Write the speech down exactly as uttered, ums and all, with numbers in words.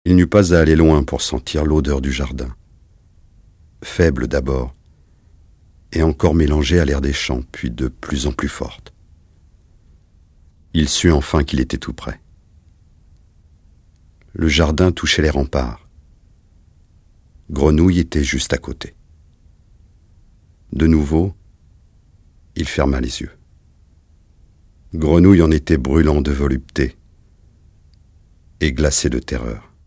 Il n'eut pas à aller loin pour sentir l'odeur du jardin. Faible d'abord, et encore mélangée à l'air des champs, puis de plus en plus forte. Il sut enfin qu'il était tout près. Le jardin touchait les remparts. Grenouille était juste à côté. De nouveau, il ferma les yeux. Grenouille en était brûlant de volupté et glacé de terreur.